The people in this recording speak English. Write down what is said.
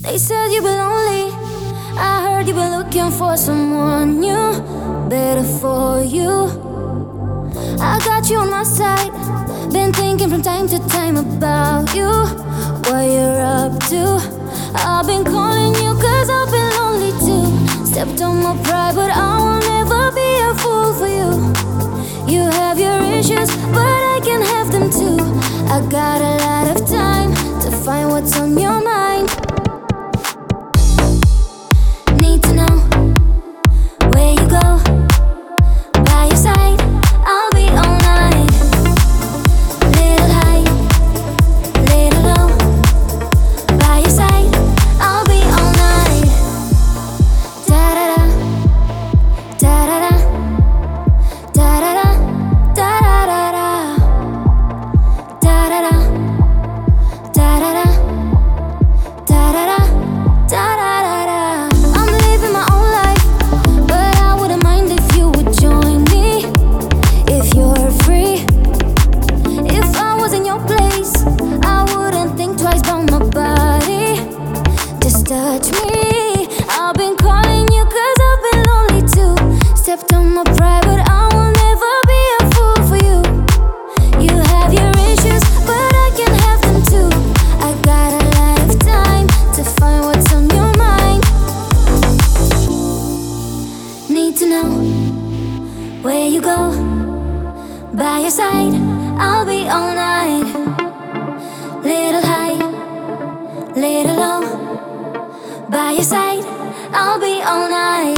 They said you were lonely. I heard you were looking for someone new, better for you. I got you on my side. Been thinking from time to time about you, what you're up to. I've been calling you cause I've been lonely too. Stepped on my pride, but I will never be a fool for you. You have your issues, but I can have them too. I got a lot of time to find what's on your mind. Need to know where you go. By your side, I'll be all night. Little high, little low. By your side, I'll be all night. Da da da, da da da, da da da, da da da, da da da, da da da, da da da, da da da. I'm living my own life, but I wouldn't mind if you would join me, if you're free. If I was in your place, I wouldn't think twice about my body. Just touch me. I've been calling you cause I've been lonely too. Stepped on my pride, but I will never be a fool for you. You have your issues, but I can have them too. I got a lot of time to find what's on your mind. Need to know where you go. By your side, I'll be all night. Little high, little low. By your side, I'll be all night.